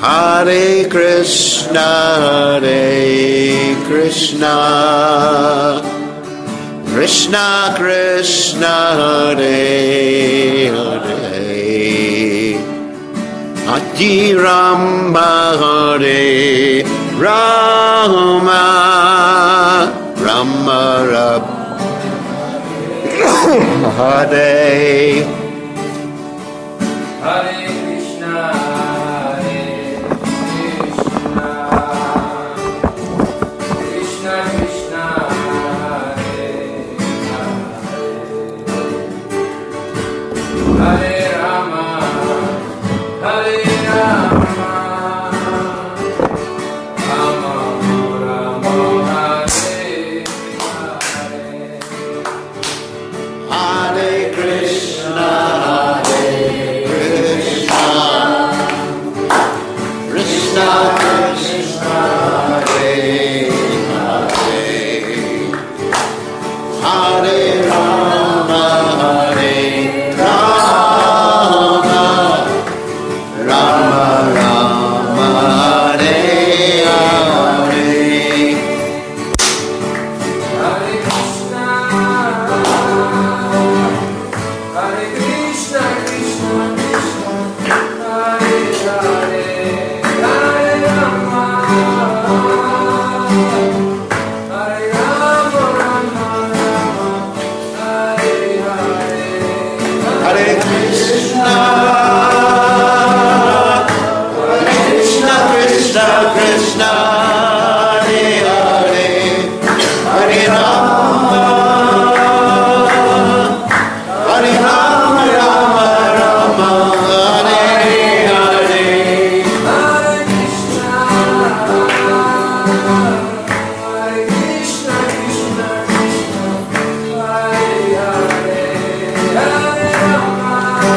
Hare Krishna, Krishna Krishna, Hare Hare, Hare Rama, Hare Rama, Rama Rama, Hare Hare Krishna, Krishna Krishna, Hare Hare, Hare Rama, Hare Rama, Rama Rama, Hare Hare, Hare Krishna, Krishna Krishna, Hare Hare, Hare Rama, Hare Rama, Rama Rama, Hare Hare. Hare Krishna, Krishna Krishna, Hare Hare, Hare Rama, Hare Rama, Rama Rama, Hare Hare, Hare Krishna, Krishna Krishna, Hare Hare, Hare Rama, Rama Rama, Hare Hare. Hare Krishna, Krishna Krishna, Hare Hare, Hare Rama,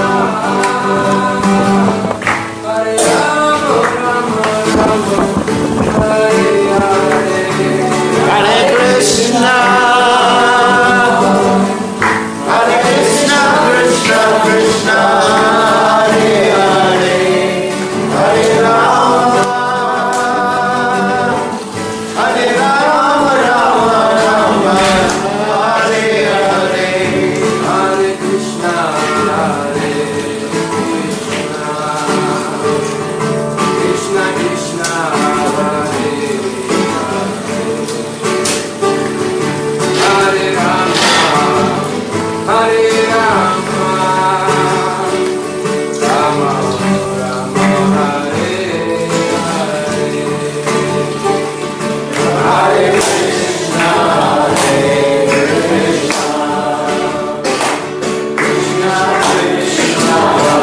Hare Rama, Rama Rama, Hare Hare, Hare Krishna, Krishna Krishna, Hare Hare, Hare Rama, Rama Rama, Hare Hare. Hare Krishna, Krishna Krishna, Hare Hare, Hare Rama, Hare Rama, Rama Rama, Hare Hare, Hare Krishna, Krishna Krishna,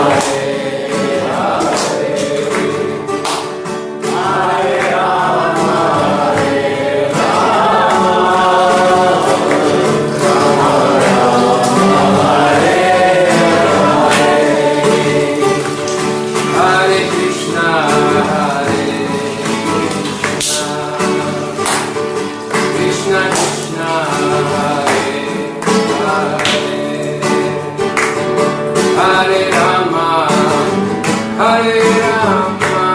Hare Krishna, Krishna Krishna, Hare Rama, Hare Rama,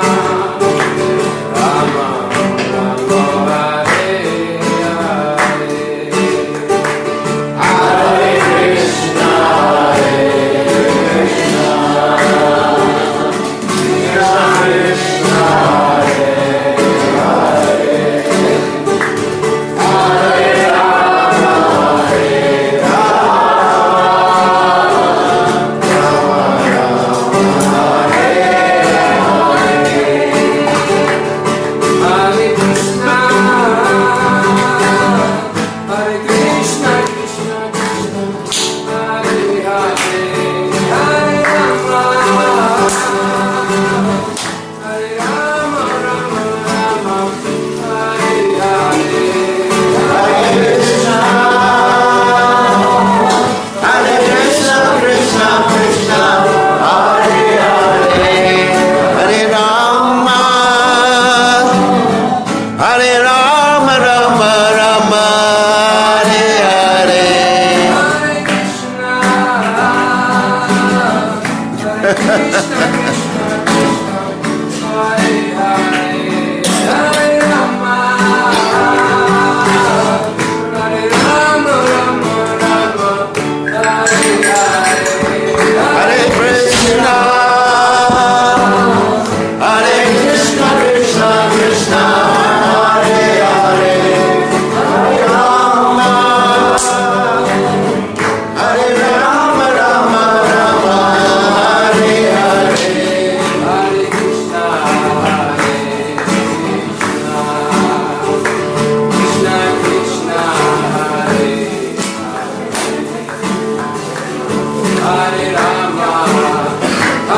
Rama Rama, Hare Hare, Hare Krishna, Krishna Krishna, Hare Krishna, Hare Krishna, Krishna Krishna, Hare Hare, Hare Rama, Hare Rama, Rama Rama, Hare Hare, Hare Krishna, Krishna Krishna, Hare Hare, Hare Rama, Rama Rama, Hare Hare. Hare Krishna, Hare Krishna, Krishna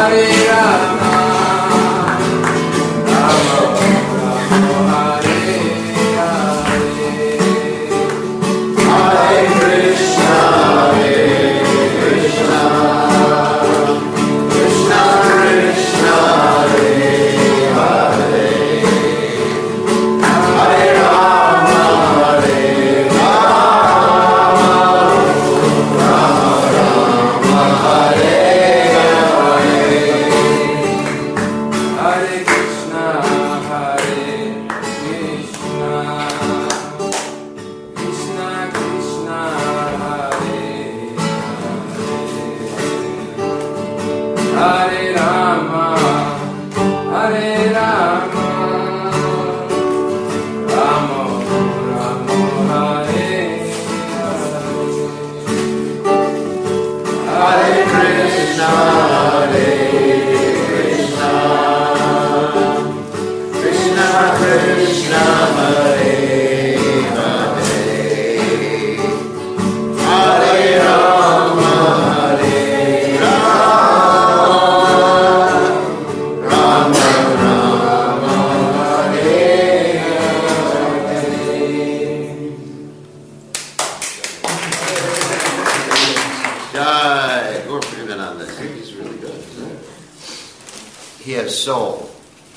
He has soul.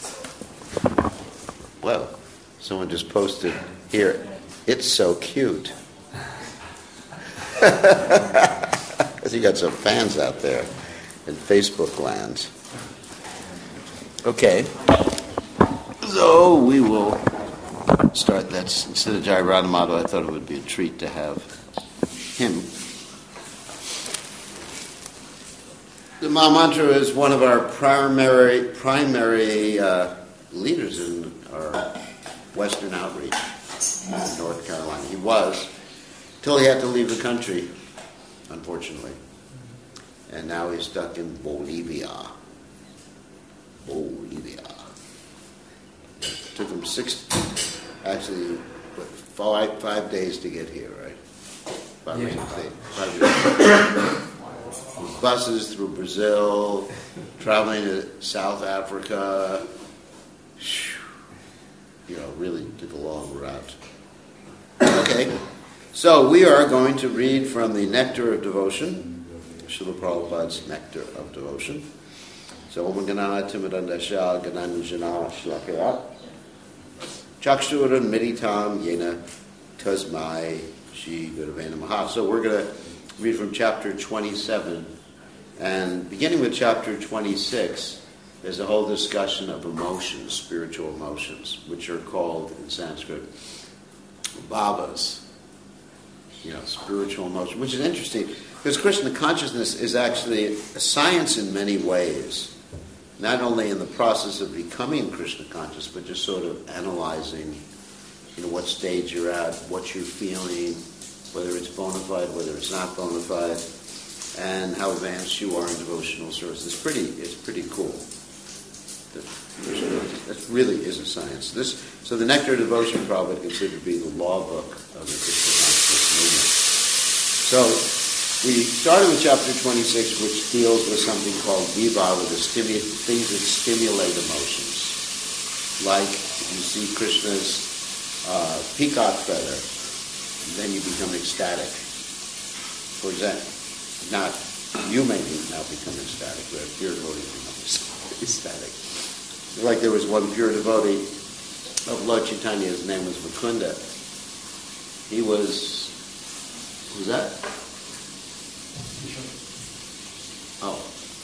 Well, someone just posted here, it's so cute. You got some fans out there in Facebook land. Okay. So we will start that. Instead of Jai Radhamato, I thought it would be a treat to have him. The Mahamantra is one of our primary leaders in our Western outreach in North Carolina. He was, till he had to leave the country, unfortunately. And now he's stuck in Bolivia. It took him 5 days to get here, right? 5 days. 5 days. With buses through Brazil, traveling to South Africa. Really took a long route. Okay, so we are going to read from the Nectar of Devotion, Srila Prabhupada's Nectar of Devotion. So, Om Ganana Timadandasha Gananujana Shlakaya Chakshuran Meditam Yena Tasmai Shri Gurave Namaha. So we're going to read from chapter 27, and beginning with chapter 26, there's a whole discussion of emotions, spiritual emotions, which are called in Sanskrit bhavas. Spiritual emotion, which is interesting because Krishna consciousness is actually a science in many ways. Not only in the process of becoming Krishna conscious, but just sort of analyzing, what stage you're at, what you're feeling, whether it's bona fide, whether it's not bona fide, and how advanced you are in devotional service. It's pretty cool. That really is a science. So the Nectar of Devotion probably considered to be the law book of the Krishna consciousness movement. So we started with chapter 26, which deals with something called vibhava, with things that stimulate emotions. Like if you see Krishna's peacock feather, then you become ecstatic. For example, you may now become ecstatic, but a pure devotee becomes ecstatic. Like there was one pure devotee of Lord Chaitanya, his name was Mukunda. He was, who's that? Oh.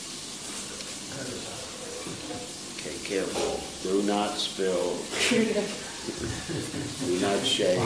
Okay, careful. Do not spill. Do not shake.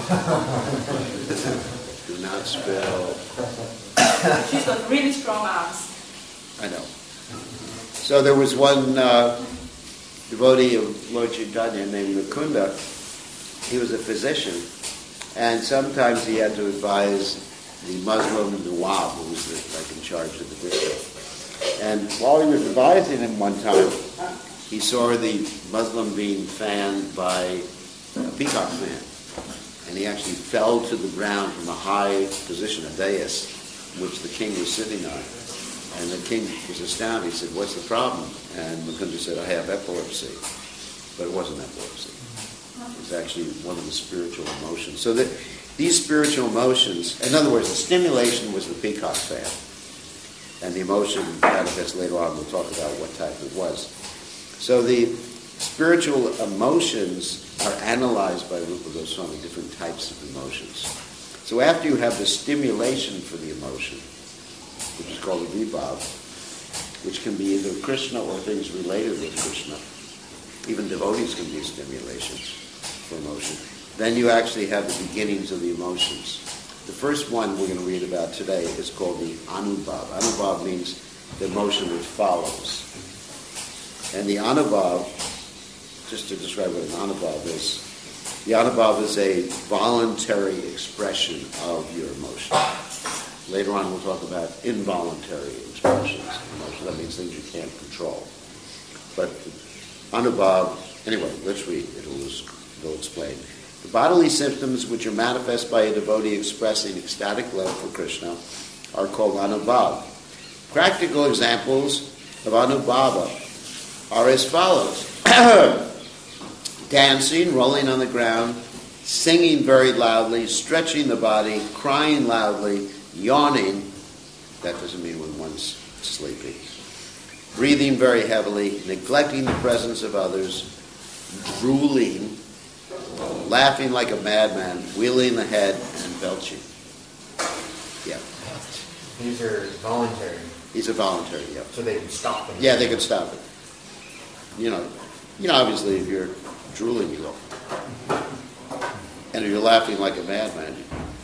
Do not spill. She's got really strong arms. I know. So there was one devotee of Lord Chaitanya named Mukunda. He was a physician, and sometimes he had to advise the Muslim Nawab, who was in charge of the district. And while he was advising him one time, he saw the Muslim being fanned by a peacock fan. And he actually fell to the ground from a high position, a dais, which the king was sitting on. And the king was astounded. He said, "What's the problem?" And Mukunda said, "I have epilepsy." But it wasn't epilepsy. It was actually one of the spiritual emotions. So that these spiritual emotions, in other words, the stimulation was the peacock fan. And the emotion manifests later on. We'll talk about what type it was. So the spiritual emotions are analyzed by Rupa Goswami, different types of emotions. So after you have the stimulation for the emotion, which is called a vibhav, which can be either Krishna or things related with Krishna, even devotees can be stimulations for emotion, then you actually have the beginnings of the emotions. The first one we're going to read about today is called the anubhav. Anubhav means the emotion that follows. And the anubhav, just to describe what an anubhav is, the anubhav is a voluntary expression of your emotion. Later on we'll talk about involuntary expressions of emotion. That means things you can't control. But anubhav, anyway, let's read. It'll explain. The bodily symptoms which are manifest by a devotee expressing ecstatic love for Krishna are called anubhav. Practical examples of anubhava are as follows. Dancing, rolling on the ground, singing very loudly, stretching the body, crying loudly, yawning. That doesn't mean when one's sleepy. Breathing very heavily, neglecting the presence of others, drooling, laughing like a madman, wheeling the head, and belching. Yeah. These are voluntary. These are voluntary, yeah. So they can stop them. Yeah, they can stop it. You know, obviously if you're drooling, you go. And if you're laughing like a madman,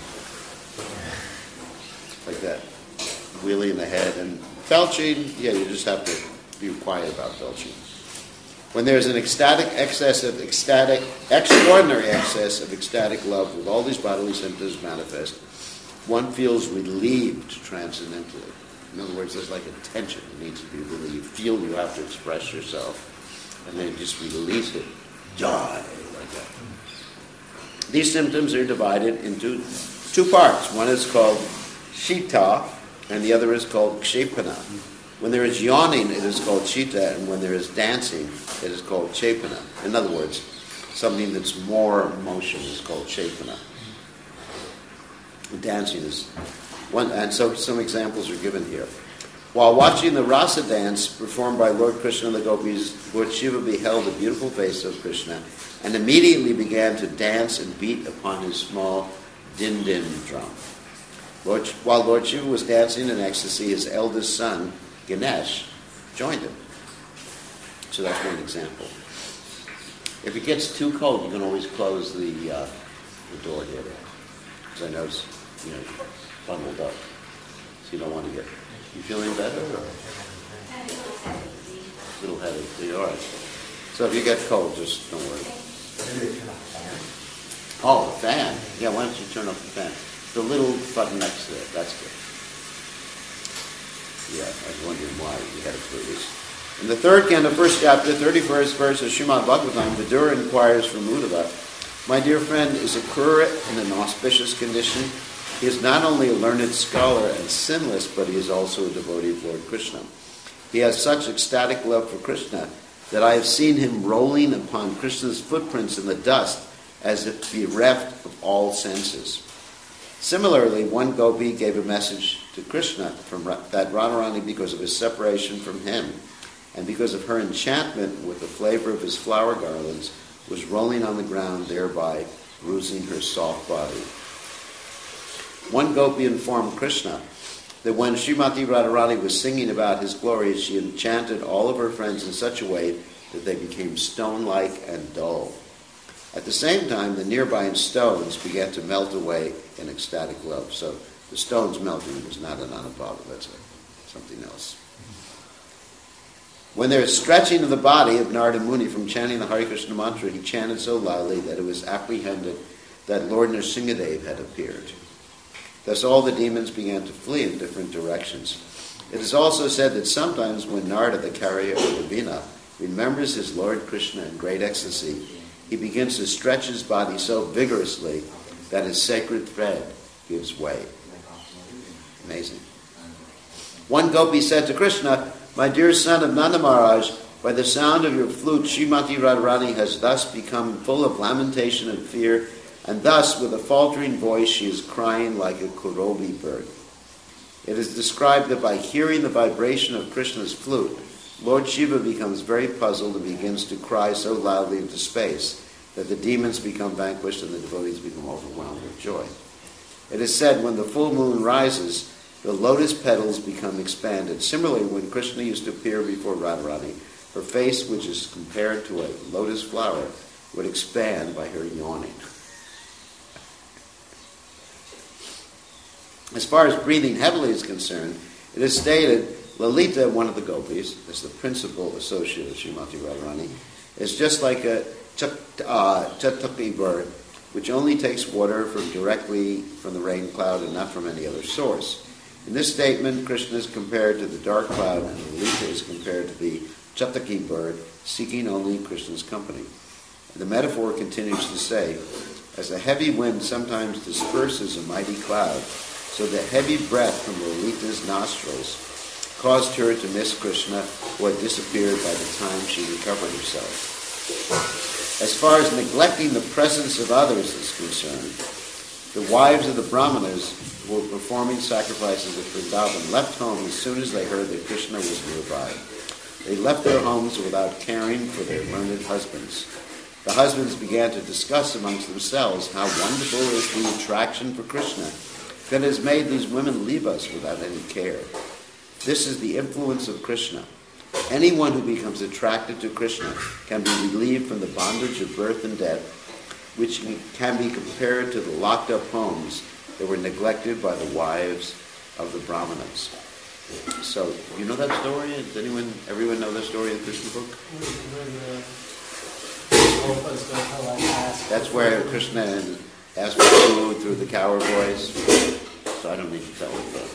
like that. Wheeling the head and belching, yeah, you just have to be quiet about belching. When there's an extraordinary excess of ecstatic love with all these bodily symptoms manifest, one feels relieved transcendentally. In other words, there's like a tension that needs to be relieved. You feel you have to express yourself, and then just release it. Joy, like that. These symptoms are divided into two parts. One is called Shita, and the other is called Kshepana. When there is yawning, it is called Shita, and when there is dancing, it is called Chepana. In other words, something that's more motion is called Chepana. Dancing is one, and so some examples are given here. While watching the rasa dance performed by Lord Krishna and the gopis, Lord Shiva beheld the beautiful face of Krishna and immediately began to dance and beat upon his small din-din drum. While Lord Shiva was dancing in ecstasy, his eldest son, Ganesh, joined him. So that's one example. If it gets too cold, you can always close the door here. Because I notice, bundled up. So you don't want to get... You feeling better? Or? A little heavy. All right. So if you get cold, just don't worry. Oh, the fan. Yeah, why don't you turn off the fan? The little button next to it. That's good. Yeah, I was wondering why you had it released. In the third canto, first chapter, 31st verse of Srimad Bhagavatam, Vidura inquires from Uddhava, "My dear friend, is Akrura in an auspicious condition? He is not only a learned scholar and sinless, but he is also a devotee of Lord Krishna. He has such ecstatic love for Krishna that I have seen him rolling upon Krishna's footprints in the dust as if bereft of all senses." Similarly, one gopi gave a message to Krishna that Radharani, because of his separation from him and because of her enchantment with the flavor of his flower garlands, was rolling on the ground, thereby bruising her soft body. One gopi informed Krishna that when Srimati Radharani was singing about his glories, she enchanted all of her friends in such a way that they became stone-like and dull. At the same time, the nearby stones began to melt away in ecstatic love. So the stones melting was not an anubhava, that's something else. When there is stretching of the body of Narada Muni from chanting the Hare Krishna mantra, he chanted so loudly that it was apprehended that Lord Nrsingadev had appeared. Thus all the demons began to flee in different directions. It is also said that sometimes when Narada, the carrier of the Veena, remembers his Lord Krishna in great ecstasy, he begins to stretch his body so vigorously that his sacred thread gives way. Amazing. One gopi said to Krishna, "My dear son of Nanda Maharaj, by the sound of your flute, Srimati Radharani has thus become full of lamentation and fear, and thus, with a faltering voice, she is crying like a Kurobi bird." It is described that by hearing the vibration of Krishna's flute, Lord Shiva becomes very puzzled and begins to cry so loudly into space that the demons become vanquished and the devotees become overwhelmed with joy. It is said when the full moon rises, the lotus petals become expanded. Similarly, when Krishna used to appear before Radharani, her face, which is compared to a lotus flower, would expand by her yawning. As far as breathing heavily is concerned, it is stated Lalita, one of the gopis, as the principal associate of Srimati Radharani, is just like a chataki bird, which only takes water directly from the rain cloud and not from any other source. In this statement, Krishna is compared to the dark cloud and Lalita is compared to the chataki bird, seeking only Krishna's company. And the metaphor continues to say, as a heavy wind sometimes disperses a mighty cloud, so the heavy breath from Lalita's nostrils caused her to miss Krishna, who had disappeared by the time she recovered herself. As far as neglecting the presence of others is concerned, the wives of the Brahmanas who were performing sacrifices at Vrindavan left home as soon as they heard that Krishna was nearby. They left their homes without caring for their learned husbands. The husbands began to discuss amongst themselves how wonderful is the attraction for Krishna that has made these women leave us without any care. This is the influence of Krishna. Anyone who becomes attracted to Krishna can be relieved from the bondage of birth and death, which can be compared to the locked-up homes that were neglected by the wives of the Brahmanas. So, you know that story? Does everyone know the story of the Krishna book? That's where Krishna asked for food through the cowherd boys. So I don't need to tell it, but.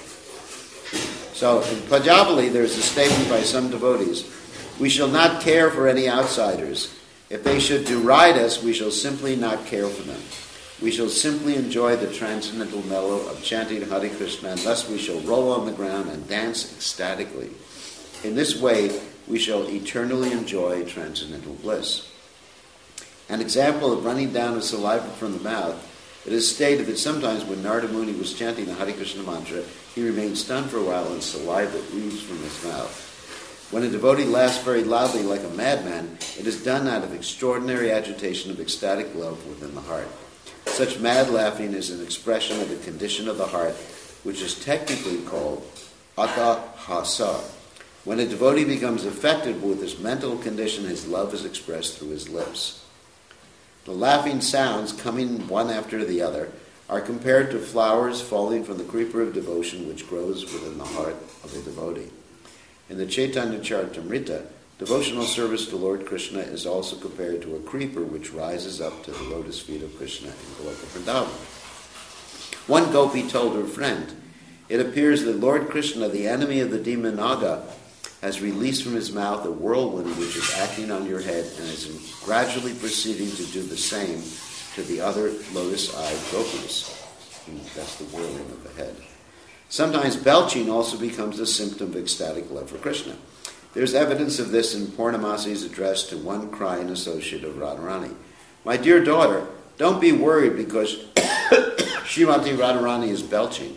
So in Pajavali, there's a statement by some devotees, "We shall not care for any outsiders. If they should deride us, we shall simply not care for them. We shall simply enjoy the transcendental mellow of chanting Hare Krishna, and thus we shall roll on the ground and dance ecstatically. In this way, we shall eternally enjoy transcendental bliss." An example of running down of saliva from the mouth, it is stated that sometimes when Narada Muni was chanting the Hare Krishna mantra, he remained stunned for a while and saliva oozed from his mouth. When a devotee laughs very loudly like a madman, it is done out of extraordinary agitation of ecstatic love within the heart. Such mad laughing is an expression of the condition of the heart, which is technically called atahasa. When a devotee becomes affected with this mental condition, his love is expressed through his lips. The laughing sounds, coming one after the other, are compared to flowers falling from the creeper of devotion which grows within the heart of a devotee. In the Chaitanya Charitamrita, devotional service to Lord Krishna is also compared to a creeper which rises up to the lotus feet of Krishna in Goloka Vrindavan. One gopi told her friend, "It appears that Lord Krishna, the enemy of the demon Naga, has released from his mouth a whirlwind which is acting on your head and is gradually proceeding to do the same to the other lotus-eyed gopis." That's the whirling of the head. Sometimes belching also becomes a symptom of ecstatic love for Krishna. There's evidence of this in Purnamasi's address to one crying associate of Radharani. "My dear daughter, don't be worried because Srimati Radharani is belching.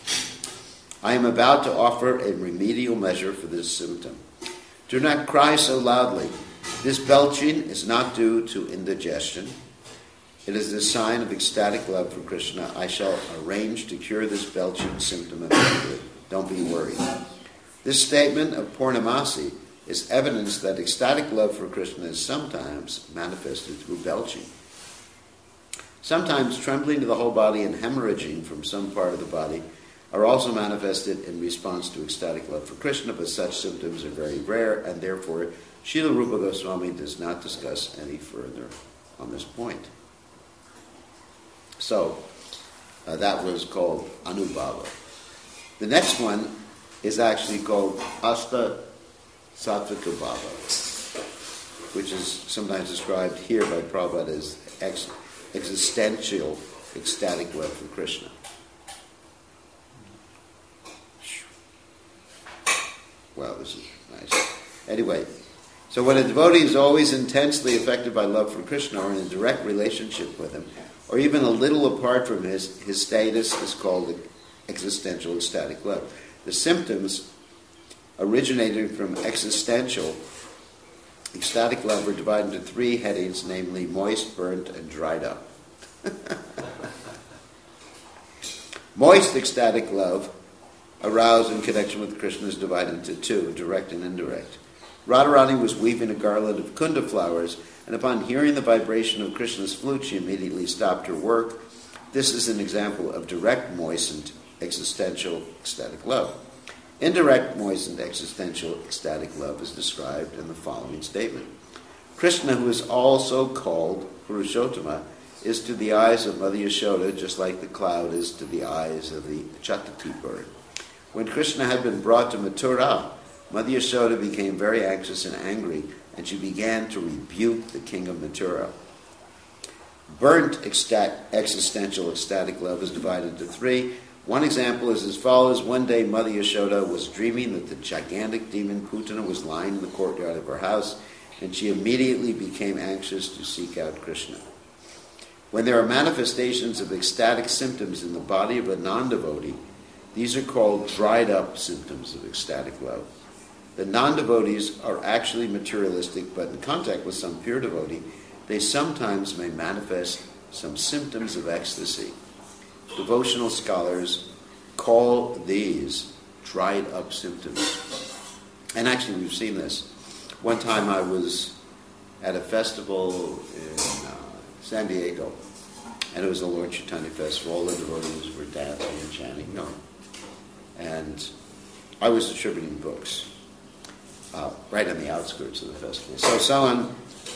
I am about to offer a remedial measure for this symptom. Do not cry so loudly. This belching is not due to indigestion. It is the sign of ecstatic love for Krishna. I shall arrange to cure this belching symptom immediately. Don't be worried." This statement of Purnamasi is evidence that ecstatic love for Krishna is sometimes manifested through belching. Sometimes trembling to the whole body and hemorrhaging from some part of the body are also manifested in response to ecstatic love for Krishna, but such symptoms are very rare, and therefore Srila Rupa Goswami does not discuss any further on this point. So, that was called Anubhava. The next one is actually called Asta Sattvika Bhava, which is sometimes described here by Prabhupada as existential ecstatic love for Krishna. Well, this is nice. Anyway, so when a devotee is always intensely affected by love for Krishna or in a direct relationship with him, or even a little apart from his status is called existential ecstatic love. The symptoms originating from existential ecstatic love are divided into three headings, namely moist, burnt, and dried up. Moist ecstatic love, aroused in connection with Krishna, is divided into two, direct and indirect. Radharani was weaving a garland of kunda flowers, and upon hearing the vibration of Krishna's flute, she immediately stopped her work. This is an example of direct moistened existential ecstatic love. Indirect moistened existential ecstatic love is described in the following statement. Krishna, who is also called Purushottama, is to the eyes of Mother Yashoda just like the cloud is to the eyes of the Chatati bird. When Krishna had been brought to Mathura, Mother Yashoda became very anxious and angry, and she began to rebuke the king of Mathura. Burnt existential ecstatic love is divided into three. One example is as follows. One day Mother Yashoda was dreaming that the gigantic demon Putana was lying in the courtyard of her house, and she immediately became anxious to seek out Krishna. When there are manifestations of ecstatic symptoms in the body of a non-devotee, these are called dried up symptoms of ecstatic love. The non-devotees are actually materialistic, but in contact with some pure devotee, they sometimes may manifest some symptoms of ecstasy. Devotional scholars call these dried up symptoms. And actually we've seen this. One time I was at a festival in San Diego, and it was the Lord Chaitanya Festival. All the devotees were dancing and chanting. No. And I was distributing books right on the outskirts of the festival. So someone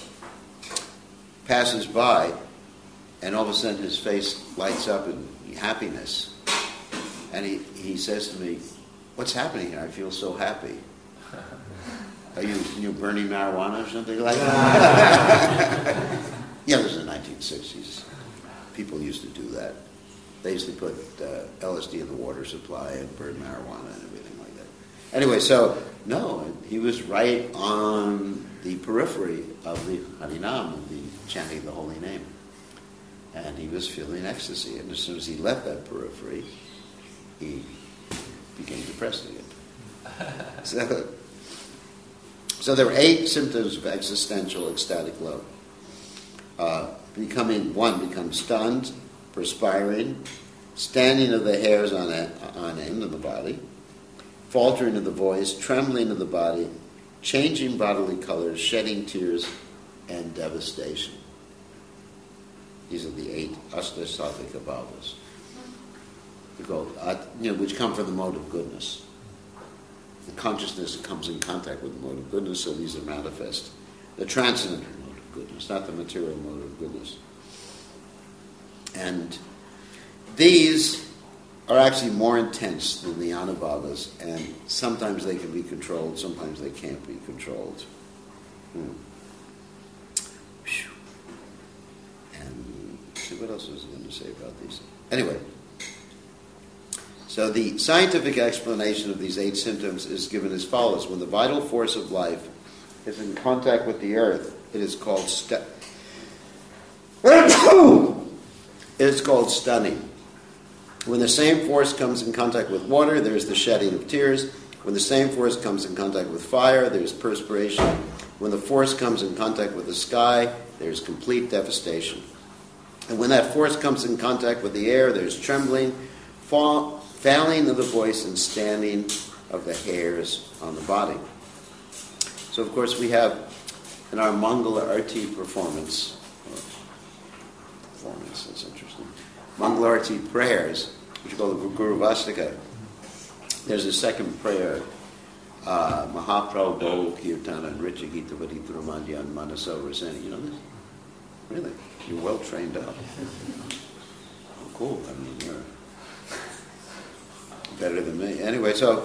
passes by, and all of a sudden his face lights up in happiness. And he says to me, "What's happening here? I feel so happy." Are you burning marijuana or something like that? Yeah, this is the 1960s. People used to do that. They used to put LSD in the water supply and burn marijuana and everything like that. Anyway, so, no, he was right on the periphery of the Harinam, of the chanting the holy name. And he was feeling ecstasy. And as soon as he left that periphery, he became depressed again. So there are 8 symptoms of existential ecstatic love. One becomes stunned, perspiring, standing of the hairs on end of the body, faltering of the voice, trembling of the body, changing bodily colors, shedding tears, and devastation. These are the 8 Ashtasattvika bhavas, which come from the mode of goodness. The consciousness comes in contact with the mode of goodness, so these are manifest. The transcendental mode of goodness, not the material mode of goodness. And these are actually more intense than the anubhavas, and sometimes they can be controlled, sometimes they can't be controlled. And see, what else was I going to say about these? Anyway, so the scientific explanation of these 8 symptoms is given as follows. When the vital force of life is in contact with the earth, it is called stunning. When the same force comes in contact with water, there's the shedding of tears. When the same force comes in contact with fire, there's perspiration. When the force comes in contact with the sky, there's complete devastation. And when that force comes in contact with the air, there's trembling, failing of the voice, and standing of the hairs on the body. So, of course, we have in our Mangala Arati performance, that's interesting, Mangala Arati prayers, which are called the Guru Vastika, there's a second prayer, Mahaprabhu Kirtana Nritya Gita Vadita Ramadhyan Manaso Rasani. You know this? Really? You're well trained up. Oh, cool. I mean, you're better than me. Anyway, so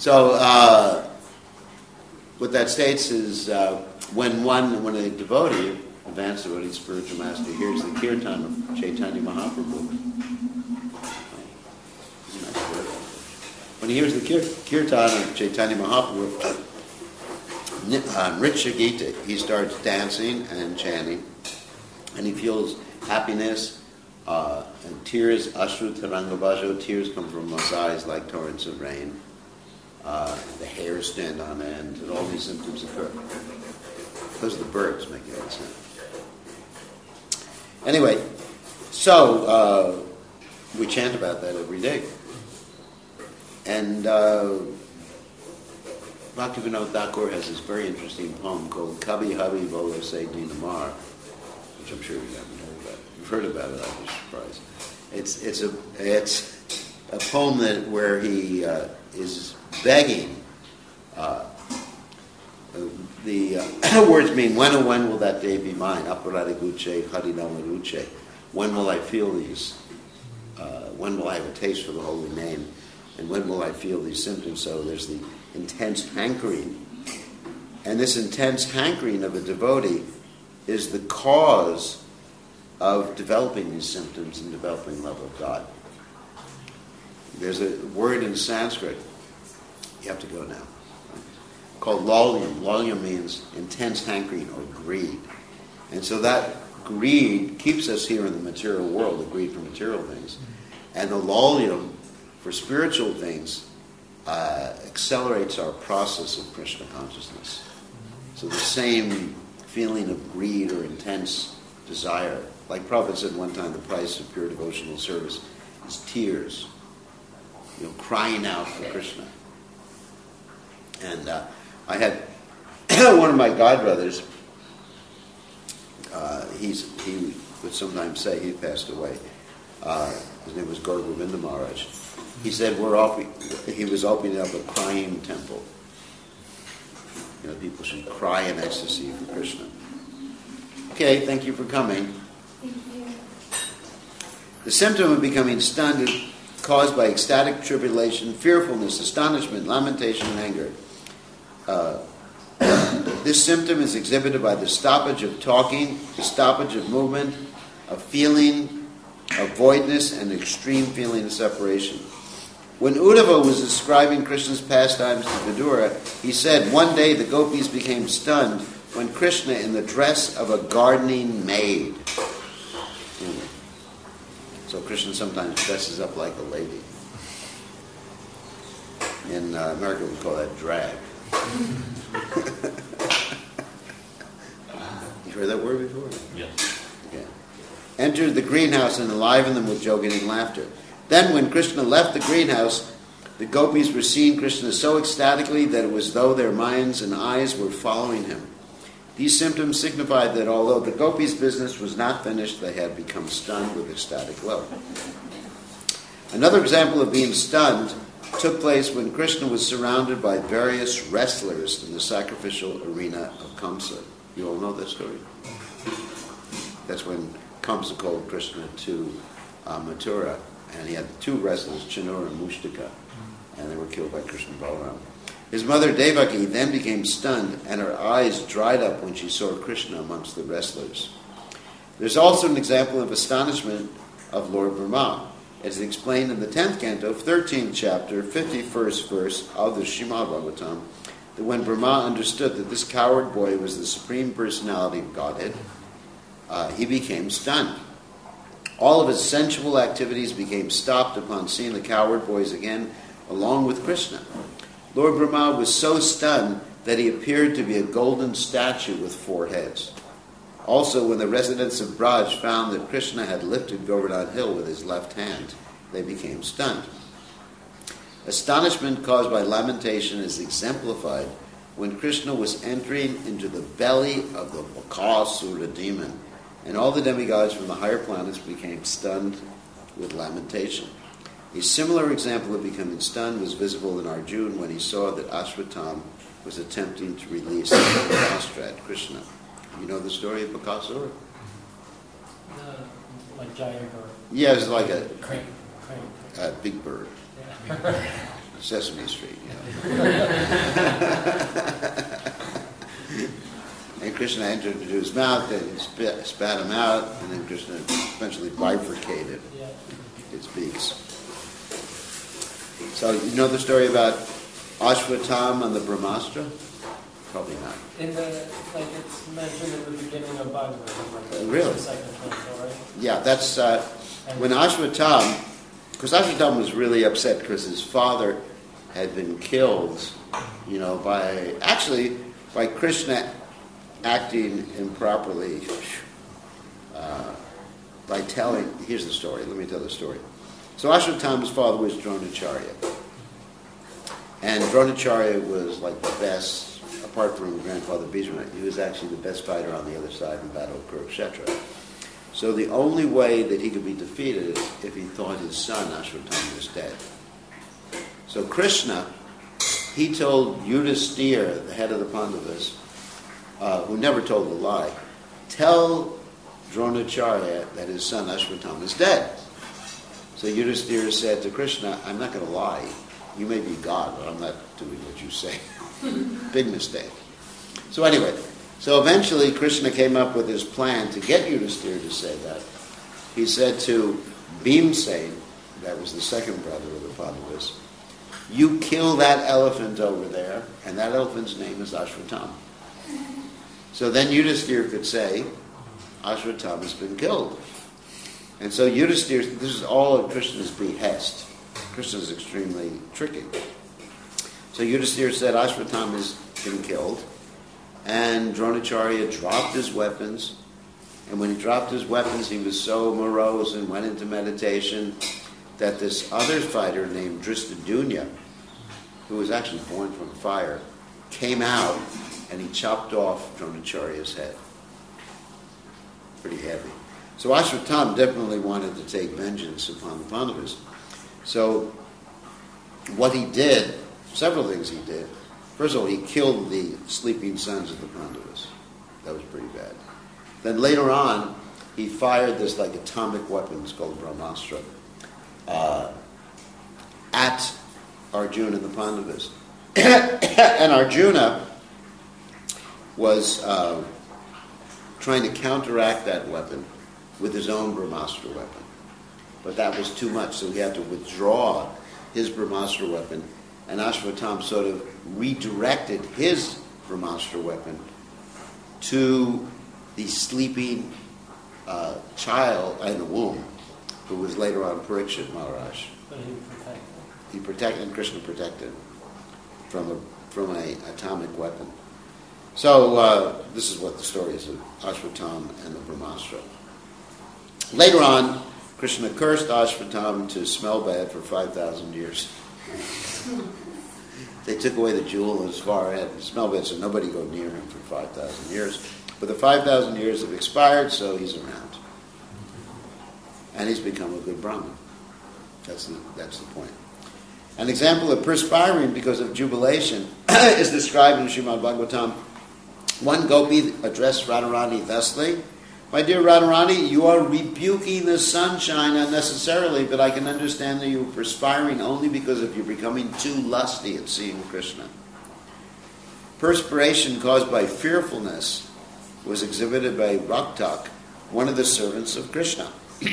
what that states is when a devotee, advanced devotee, spiritual master, hears the kirtan of Chaitanya Mahaprabhu. Nice word. when he hears the kirtan of Chaitanya Mahaprabhu, Nritya Gita, he starts dancing and chanting, and he feels happiness and tears, Ashru Tarangabhajo, tears come from his eyes like torrents of rain. The hairs stand on end, and all these symptoms occur. Those are the birds making that sound. Anyway, so we chant about that every day. And Bhaktivinoda Thakur has this very interesting poem called Kabhi Habi Bolo Se Dinamar, which I'm sure you haven't heard about. You've heard about it, I'd be surprised. It's a poem where he is begging. The words mean, when will that day be mine? Aparada Guche, Harinama Ruche. When will I feel these? When will I have a taste for the holy name? And when will I feel these symptoms? So there's the intense hankering. And this intense hankering of a devotee is the cause of developing these symptoms and developing love of God. There's a word in Sanskrit, you have to go now, called lalyam. Lalyam means intense hankering or greed. And so that greed keeps us here in the material world, the greed for material things. And the lalyam for spiritual things accelerates our process of Krishna consciousness. So the same feeling of greed or intense desire, like Prabhupada said one time, the price of pure devotional service is tears, crying out for Krishna. And I had one of my godbrothers, he would sometimes say, he passed away, his name was Gaur Govinda Maharaj. He said he was opening up a crying temple. People should cry in ecstasy for Krishna. Okay, thank you for coming. Thank you. The symptom of becoming stunned is caused by ecstatic tribulation, fearfulness, astonishment, lamentation, and anger. This symptom is exhibited by the stoppage of talking, the stoppage of movement, of feeling, of voidness, and extreme feeling of separation. When Uddhava was describing Krishna's pastimes to Vidura, he said, one day the gopis became stunned when Krishna, in the dress of a gardening maid. So Krishna sometimes dresses up like a lady. In America we call that drag. You heard that word before? Yes. Okay. Entered the greenhouse and enlivened them with joking and laughter. Then when Krishna left the greenhouse, the gopis were seeing Krishna so ecstatically that it was as though their minds and eyes were following him. These symptoms signified that although the gopis' business was not finished, they had become stunned with ecstatic love. Another example of being stunned took place when Krishna was surrounded by various wrestlers in the sacrificial arena of Kamsa. You all know that story? That's when Kamsa called Krishna to Mathura, and he had two wrestlers, Chanura and Mushtaka, and they were killed by Krishna and Balaram. His mother Devaki then became stunned, and her eyes dried up when she saw Krishna amongst the wrestlers. There's also an example of astonishment of Lord Brahma, as explained in the 10th canto, 13th chapter, 51st verse of the Srimad Bhagavatam, that when Brahma understood that this coward boy was the Supreme Personality of Godhead, he became stunned. All of his sensual activities became stopped upon seeing the coward boys again, along with Krishna. Lord Brahma was so stunned that he appeared to be a golden statue with 4 heads. Also, when the residents of Braj found that Krishna had lifted Govardhan Hill with his left hand, they became stunned. Astonishment caused by lamentation is exemplified when Krishna was entering into the belly of the Bakasura demon, and all the demigods from the higher planets became stunned with lamentation. A similar example of becoming stunned was visible in Arjuna when he saw that Ashwatham was attempting to release Maharashtra, Krishna. You know the story of Bakasura? Like giant or Yeah, it was like a crane. big bird. Yeah. Sesame Street, And Krishna entered into his mouth and spat him out, and then Krishna eventually bifurcated its beaks. So you know the story about Ashwatam and the Brahmastra? Probably not. In the, like it's mentioned in the beginning of Bhagavad Gita, like Really? the second canto, right? Yeah, that's when Ashwatam, because Ashwatam was really upset because his father had been killed, by Krishna acting improperly, by telling, here's the story, let me tell the story. So Ashwatam's father was Dronacharya. And Dronacharya was like the best, apart from grandfather Bhishma, he was actually the best fighter on the other side in Battle of Kurukshetra. So the only way that he could be defeated is if he thought his son Ashwatam was dead. So Krishna, he told Yudhisthira, the head of the Pandavas, who never told a lie, tell Dronacharya that his son Ashwatam is dead. So Yudhisthira said to Krishna, I'm not going to lie. You may be God, but I'm not doing what you say. Big mistake. So anyway, so eventually Krishna came up with his plan to get Yudhisthira to say that. He said to Bhimsen, that was the second brother of the Pandavas, you kill that elephant over there, and that elephant's name is Ashwatam. So then Yudhisthira could say, Ashwatam has been killed. And so Yudhisthira, this is all at Krishna's behest. Krishna is extremely tricky. So Yudhisthira said Ashwatam has been killed, and Dronacharya dropped his weapons, and when he dropped his weapons he was so morose and went into meditation that this other fighter named Drishtadyumna, who was actually born from fire, came out and he chopped off Dronacharya's head. Pretty heavy. So Ashwatam definitely wanted to take vengeance upon the Pandavas. So what he did, several things he did. First of all, he killed the sleeping sons of the Pandavas. That was pretty bad. Then later on, he fired this like atomic weapons called Brahmastra at Arjuna and the Pandavas. And Arjuna was trying to counteract that weapon with his own Brahmastra weapon. But that was too much, so he had to withdraw his Brahmastra weapon, and Ashwatam sort of redirected his Brahmastra weapon to the sleeping child in the womb, who was later on Parikshit Maharaj. But He protected, and Krishna protected from an atomic weapon. So this is what the story is of Ashwatam and the Brahmastra. Later on, Krishna cursed Ashwatam to smell bad for 5,000 years. They took away the jewel in his forehead, smell bad, so nobody go near him for 5,000 years. But the 5,000 years have expired, so he's around. And he's become a good Brahmin. That's the point. An example of perspiring because of jubilation is described in Srimad Bhagavatam. One gopi addressed Radharani thusly, my dear Radharani, you are rebuking the sunshine unnecessarily, but I can understand that you are perspiring only because of you becoming too lusty at seeing Krishna. Perspiration caused by fearfulness was exhibited by Raktak, one of the servants of Krishna.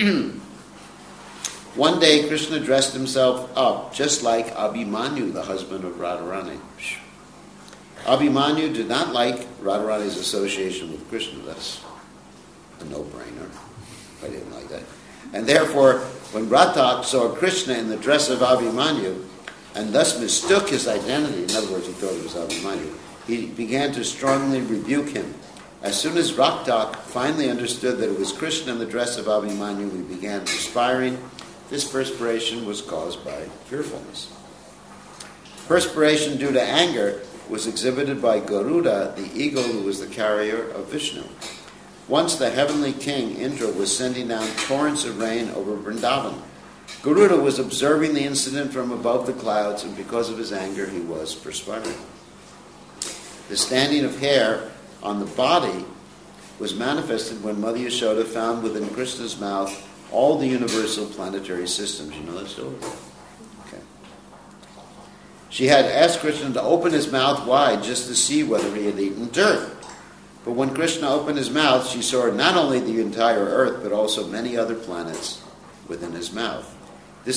One day Krishna dressed himself up just like Abhimanyu, the husband of Radharani. Abhimanyu did not like Radharani's association with Krishna. That's a no-brainer. I didn't like that. And therefore, when Raktak saw Krishna in the dress of Abhimanyu, and thus mistook his identity, in other words, he thought it was Abhimanyu, he began to strongly rebuke him. As soon as Raktak finally understood that it was Krishna in the dress of Abhimanyu, he began perspiring. This perspiration was caused by fearfulness. Perspiration due to anger was exhibited by Garuda, the eagle who was the carrier of Vishnu. Once the heavenly king, Indra, was sending down torrents of rain over Vrindavan. Garuda was observing the incident from above the clouds, and because of his anger, he was perspiring. The standing of hair on the body was manifested when Mother Yashoda found within Krishna's mouth all the universal planetary systems. You know that story? Okay. She had asked Krishna to open his mouth wide just to see whether he had eaten dirt. But when Krishna opened his mouth, she saw not only the entire earth, but also many other planets within his mouth. This is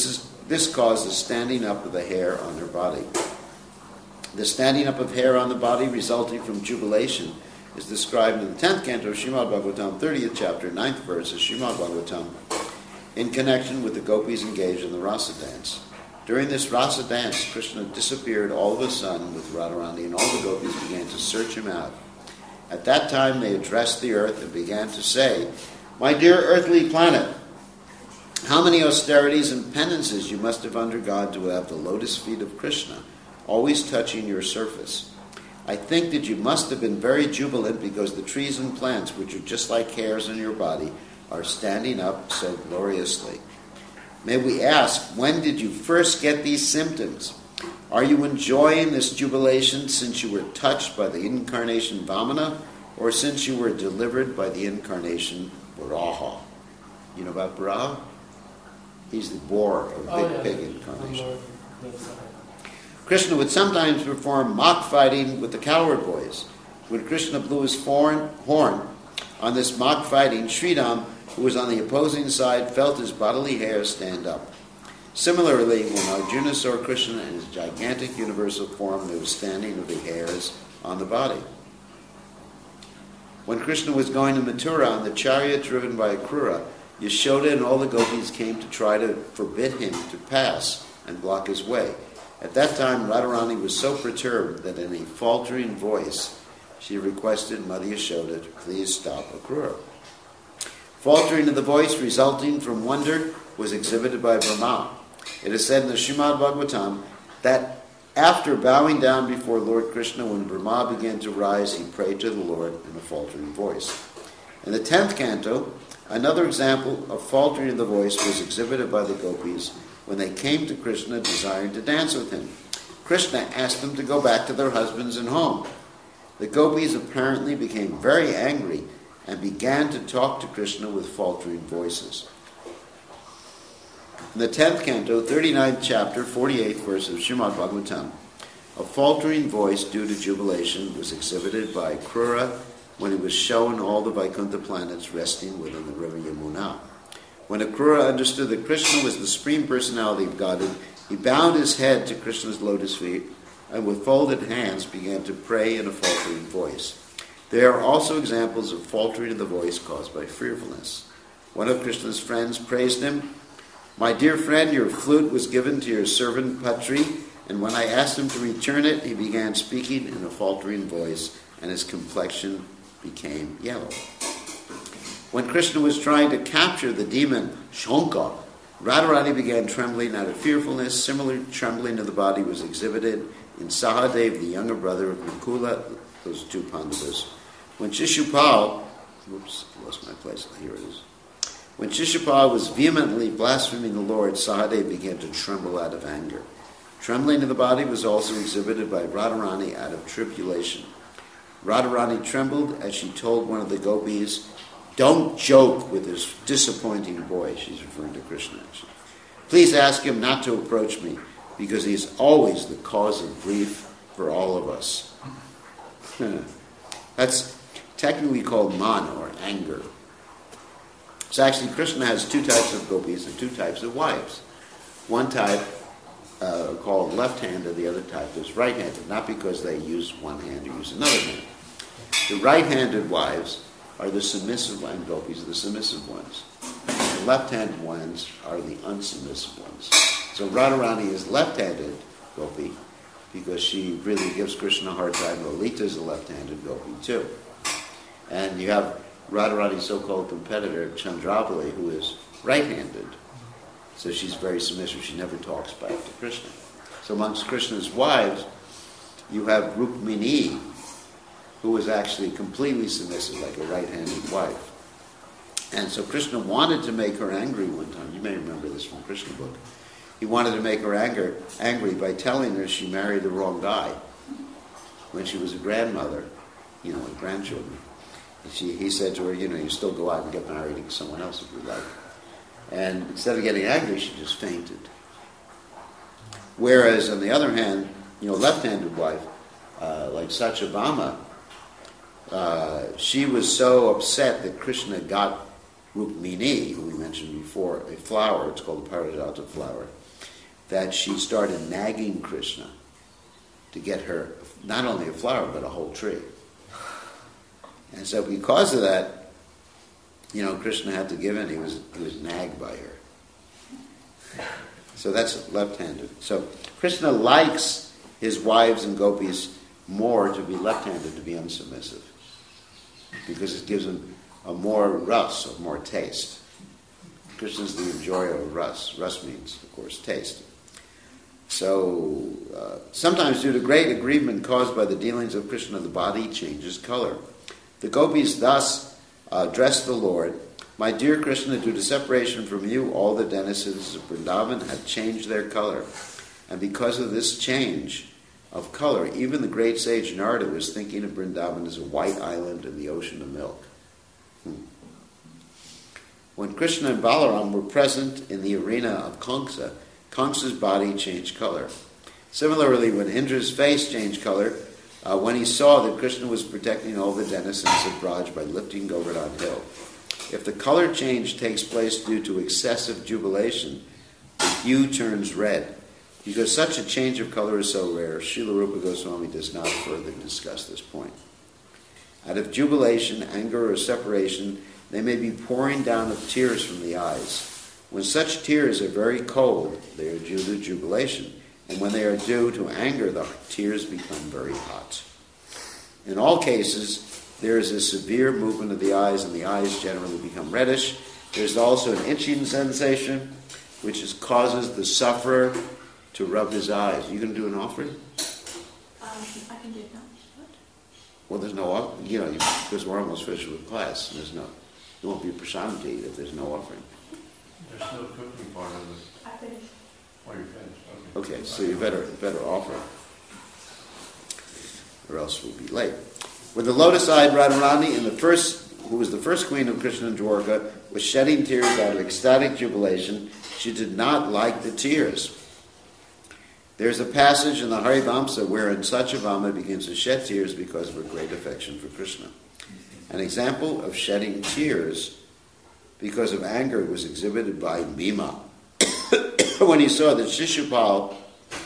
This caused the standing up of the hair on her body. The standing up of hair on the body resulting from jubilation is described in the 10th canto of Srimad Bhagavatam, 30th chapter, 9th verse of Srimad Bhagavatam, in connection with the gopis engaged in the rasa dance. During this rasa dance, Krishna disappeared all of a sudden with Radharani, and all the gopis began to search him out. At that time they addressed the earth and began to say, "My dear earthly planet, how many austerities and penances you must have undergone to have the lotus feet of Krishna always touching your surface. I think that you must have been very jubilant because the trees and plants, which are just like hairs on your body, are standing up so gloriously. May we ask, when did you first get these symptoms? Are you enjoying this jubilation since you were touched by the incarnation Vamana, or since you were delivered by the incarnation Varaha?" You know about Varaha? He's the boar or big pig incarnation. Krishna would sometimes perform mock fighting with the coward boys. When Krishna blew his horn on this mock fighting, Sridham, who was on the opposing side, felt his bodily hair stand up. Similarly, when Arjuna saw Krishna in his gigantic universal form, there was standing of the hairs on the body. When Krishna was going to Mathura on the chariot driven by Akrura, Yashoda and all the gopis came to try to forbid him to pass and block his way. At that time, Radharani was so perturbed that in a faltering voice, she requested Mother Yashoda to please stop Akrura. Faltering of the voice resulting from wonder was exhibited by Brahma. It is said in the Srimad Bhagavatam that after bowing down before Lord Krishna, when Brahma began to rise, he prayed to the Lord in a faltering voice. In the 10th canto, another example of faltering of the voice was exhibited by the gopis when they came to Krishna desiring to dance with him. Krishna asked them to go back to their husbands and home. The gopis apparently became very angry and began to talk to Krishna with faltering voices. In the 10th canto, 39th chapter, 48th verse of Srimad Bhagavatam, a faltering voice due to jubilation was exhibited by Krura when he was shown all the Vaikuntha planets resting within the river Yamuna. When Akrura understood that Krishna was the Supreme Personality of Godhead, he bowed his head to Krishna's lotus feet and with folded hands began to pray in a faltering voice. There are also examples of faltering of the voice caused by fearfulness. One of Krishna's friends praised him, "My dear friend, your flute was given to your servant Patri, and when I asked him to return it, he began speaking in a faltering voice, and his complexion became yellow." When Krishna was trying to capture the demon Shonka, Radharani began trembling out of fearfulness. Similar trembling of the body was exhibited in Sahadev, the younger brother of Nakula, those two Pandavas. When Shishupal, lost my place, here it is. When Shishupal was vehemently blaspheming the Lord, Sahadev began to tremble out of anger. Trembling of the body was also exhibited by Radharani out of tribulation. Radharani trembled as she told one of the gopis, "Don't joke with this disappointing boy." She's referring to Krishna, actually. "Please ask him not to approach me, because he is always the cause of grief for all of us." That's technically called man, or anger. So actually, Krishna has two types of gopis and two types of wives. One type called left-handed, the other type is right-handed, not because they use one hand or use another hand. The right-handed wives are the submissive and gopis are the submissive ones. The left-handed ones are the unsubmissive ones. So Radharani is left-handed gopi because she really gives Krishna a hard time. Lalita is a left-handed gopi too. And you have Radharani's so-called competitor, Chandravali, who is right-handed. So she's very submissive. She never talks back to Krishna. So amongst Krishna's wives, you have Rukmini, who was actually completely submissive, like a right-handed wife. And so Krishna wanted to make her angry one time. You may remember this from Krishna book. He wanted to make her angry by telling her she married the wrong guy when she was a grandmother, with grandchildren. He said to her, you still go out and get married to someone else if you like. And instead of getting angry, she just fainted. Whereas, on the other hand, left-handed wife, like Satyabhama, she was so upset that Krishna got Rukmini, who we mentioned before, a flower. It's called the Parijata flower. that she started nagging Krishna to get her not only a flower but a whole tree. And so because of that, Krishna had to give in. He was nagged by her. So that's left-handed. So Krishna likes his wives and gopis more to be left-handed, to be unsubmissive, because it gives him a more ras, or more taste. Krishna's the enjoyer of ras. Ras means, of course, taste. So sometimes due to great aggrievement caused by the dealings of Krishna, the body changes color. The gopis thus address the Lord, "My dear Krishna, due to separation from you, all the denizens of Vrindavan have changed their color. And because of this change of color, even the great sage Narada was thinking of Vrindavan as a white island in the ocean of milk." When Krishna and Balaram were present in the arena of Kamsa, Kamsa's body changed color. Similarly, when Indra's face changed color, when he saw that Krishna was protecting all the denizens of Braj by lifting Govardhan hill. If the color change takes place due to excessive jubilation, the hue turns red. Because such a change of color is so rare, Srila Rupa Goswami does not further discuss this point. Out of jubilation, anger, or separation, they may be pouring down of tears from the eyes. When such tears are very cold, they are due to jubilation. And when they are due to anger, the tears become very hot. In all cases, there is a severe movement of the eyes, and the eyes generally become reddish. There is also an itching sensation, which causes the sufferer to rub his eyes. You going to do an offering? I can do it now. What? Well, there's no, because we're almost finished with class. And there won't be prasad to eat if there's no offering. There's no cooking part of it. I finished. Oh, you're finished. Okay, so you better offer, or else we'll be late. When the lotus-eyed Radharani, who was the first queen of Krishna and Dwarka, was shedding tears out of ecstatic jubilation, she did not like the tears. There's a passage in the Harivamsa wherein Satyabhama begins to shed tears because of her great affection for Krishna. An example of shedding tears because of anger was exhibited by Bhima when he saw that Shishupal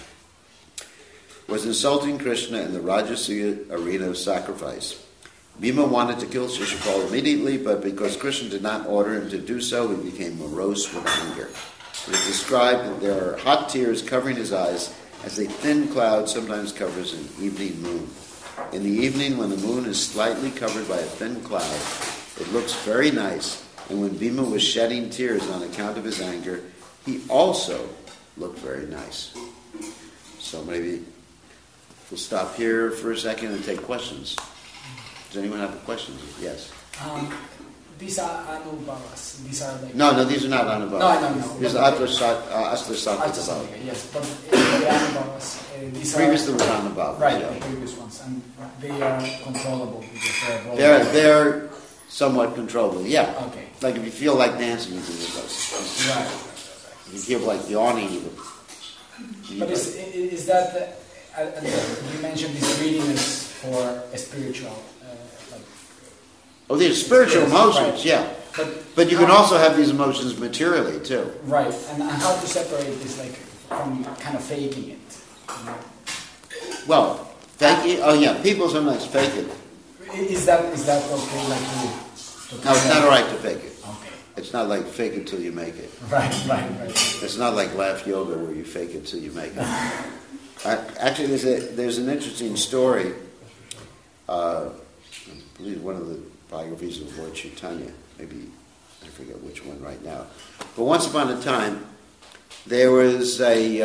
was insulting Krishna in the Rajasuya arena of sacrifice. Bhima wanted to kill Shishupal immediately, but because Krishna did not order him to do so, he became morose with anger. It is described that there are hot tears covering his eyes as a thin cloud sometimes covers an evening moon. In the evening, when the moon is slightly covered by a thin cloud, it looks very nice, and when Bhima was shedding tears on account of his anger, he also looked very nice. So maybe we'll stop here for a second and take questions. Does anyone have questions? Yes. These are anubhavas. These are like... No, these are not anubhavas. No. These are Astasattvas. Yes, but the anubhavas, these Previously are... was anubhavas. Right, Yeah. the previous ones. And they are controllable because they're... They're somewhat controllable, yeah. Okay. Like if you feel like dancing, you can do those. Right. If you feel like yawning, you But is that... you mentioned this reading is for a spiritual... Oh, there's spiritual emotions, right. yeah. But you can also have these emotions materially, too. Right, and how to separate this, like, from kind of faking it, you know? Well, faking, people sometimes fake it. Is that okay, like you? No, it's not all right to fake it. Okay. It's not like fake it till you make it. Right. It's not like laugh yoga where you fake it till you make it. Actually, there's an interesting story. I believe one of the biographies of Lord Chaitanya. Maybe I forget which one right now. But once upon a time, there was it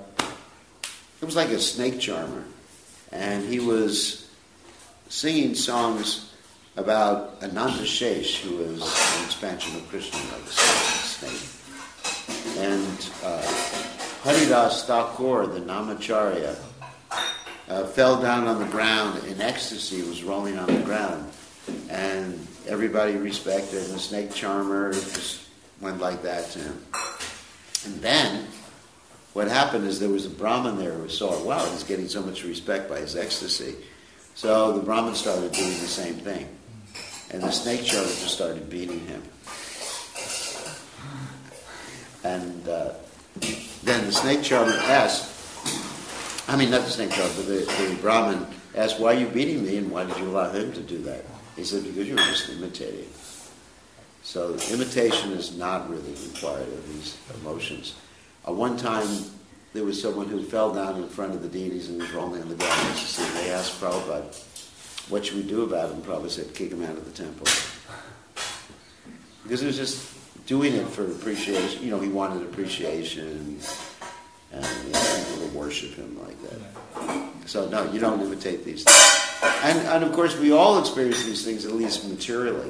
was like a snake charmer, and he was singing songs about Ananta Shesh, who was an expansion of Krishna, like a snake. And Haridas Thakur, the Namacharya, fell down on the ground in ecstasy, was rolling on the ground. And everybody respected him. The snake charmer just went like that to him. And then what happened is there was a Brahmin there who saw, wow, he's getting so much respect by his ecstasy. So the Brahmin started doing the same thing. And the snake charmer just started beating him. And then the snake charmer asked, not the snake charmer, but the Brahmin asked, why are you beating me and why did you allow him to do that? He said, because you were just imitating. So imitation is not really required of these emotions. One time, there was someone who fell down in front of the deities and was rolling on the ground. They asked Prabhupada, what should we do about him? Prabhupada said, kick him out of the temple. Because it was just doing it for appreciation. He wanted appreciation and people to worship him like that. So no, you don't imitate these things. And of course, we all experience these things, at least materially.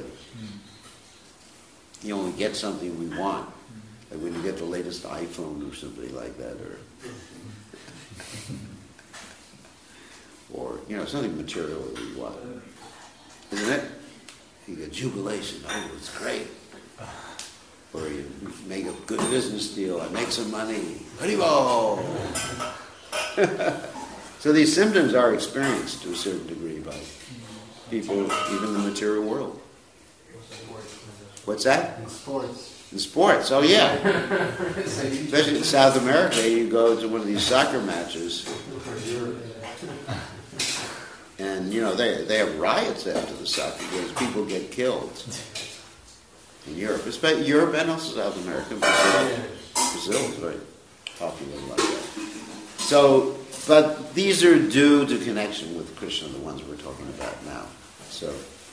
You only get something we want. Like when you get the latest iPhone or something like that, or something material that we want. Isn't it? You get jubilation. Oh, it's great. Or you make a good business deal. I make some money. Haribol! So these symptoms are experienced to a certain degree by people, even in the material world. What's that? In sports. In sports, oh yeah. Especially in South America, you go to one of these soccer matches, and they have riots after the soccer games. People get killed. In Europe, especially Europe and also South America, Brazil is very popular like that. So, but these are due to connection with Krishna, the ones we're talking about now. So,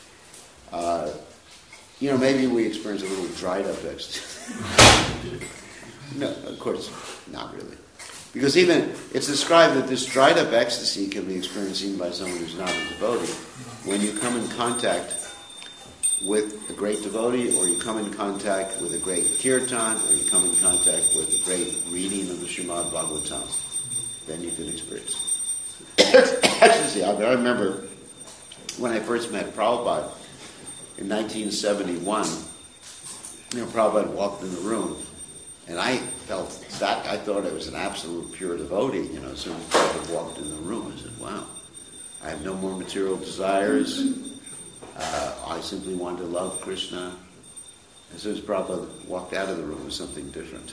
maybe we experience a little dried up ecstasy. No, of course, not really. Because even, it's described that this dried up ecstasy can be experienced even by someone who's not a devotee. When you come in contact with a great devotee, or you come in contact with a great kirtan, or you come in contact with a great reading of the Srimad Bhagavatam, then you can experience ecstasy. I remember when I first met Prabhupada in 1971, Prabhupada walked in the room, and I felt that, I thought I was an absolute pure devotee, as soon as Prabhupada walked in the room. I said, wow, I have no more material desires. I simply wanted to love Krishna. As soon as Prabhupada walked out of the room, it was something different.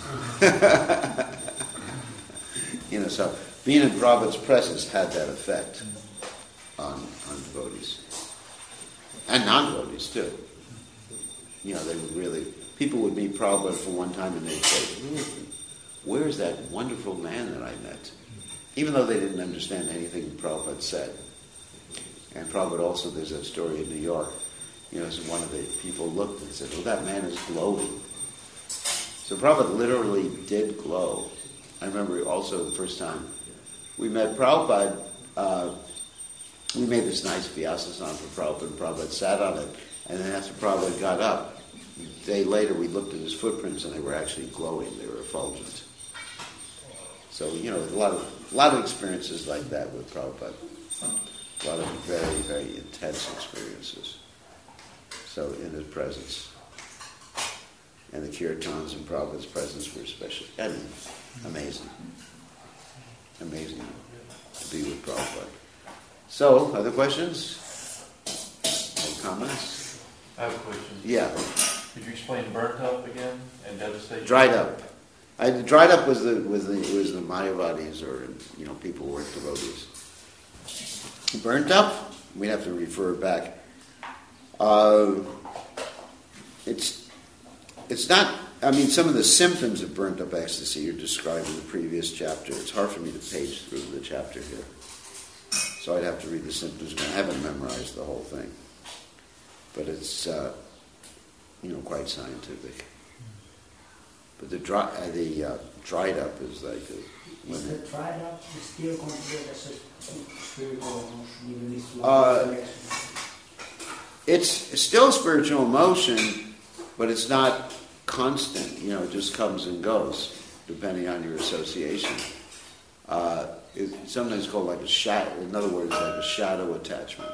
So being in Prabhupada's presence had that effect on devotees. And non-devotees, too. They would really, people would meet Prabhupada for one time and they'd say, where's that wonderful man that I met? Even though they didn't understand anything Prabhupada said. And Prabhupada also, there's that story in New York, so one of the people looked and said, well, that man is glowing. So Prabhupada literally did glow. I remember also the first time we met Prabhupada, we made this nice Vyasasana for Prabhupada, and Prabhupada sat on it, and then after Prabhupada got up, a day later we looked at his footprints and they were actually glowing, they were effulgent. So, a lot of experiences like that with Prabhupada. A lot of very, very intense experiences. So in his presence. And the kirtans in Prabhupada's presence were especially, amazing. Amazing to be with Prabhupada. So, other questions? Any comments? I have a question. Yeah. Could you explain burnt up again and devastation? Dried up. Dried up was the Mayavadis, or people who weren't devotees. Burnt up, we'd have to refer back. It's not, some of the symptoms of burnt up ecstasy are described in the previous chapter. It's hard for me to page through the chapter here. So I'd have to read the symptoms. I haven't memorized the whole thing. But it's, quite scientific. But the dried up is like is the dried up still considered as a spiritual emotion, even if it's still spiritual emotion, but it's not constant. It just comes and goes depending on your association. It's sometimes called like a shadow. In other words, like a shadow attachment.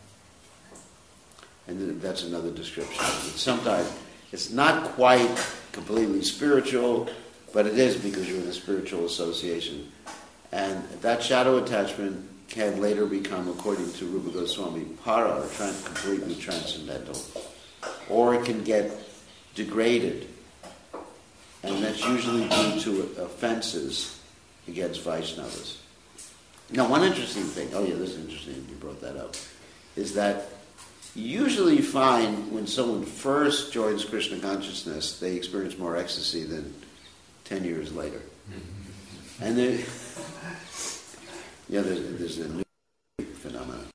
And that's another description. Sometimes it's not quite completely spiritual, but it is because you're in a spiritual association. And that shadow attachment can later become, according to Rupa Goswami, para, or completely transcendental. Or it can get degraded and that's usually due to offenses against Vaishnavas. Now, one interesting thing, this is interesting you brought that up, is that you usually find when someone first joins Krishna consciousness, they experience more ecstasy than 10 years later. And there's a